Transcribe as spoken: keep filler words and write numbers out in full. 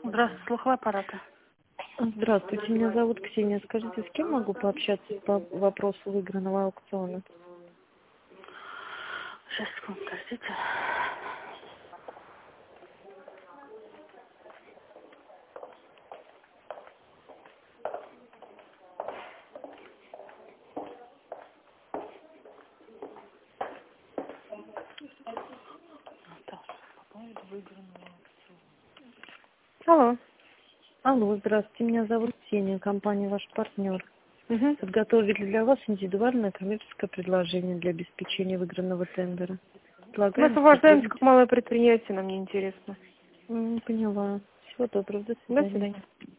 Здравствуйте, слуховой аппарат. Здравствуйте, меня зовут Ксения. Скажите, с кем могу пообщаться по вопросу выигранного аукциона? Сейчас, секунду, подождите. Наташа, по поводу выигранного аукциона. Алло. Алло, здравствуйте, меня зовут Ксения, компания «Ваш партнер». Угу. Подготовили для вас индивидуальное коммерческое предложение для обеспечения выигранного тендера. Мы Предлагаем освобождаемся сотрудничать. как малое предприятие, нам не интересно. М, Поняла. Всего доброго, до До свидания. свидания.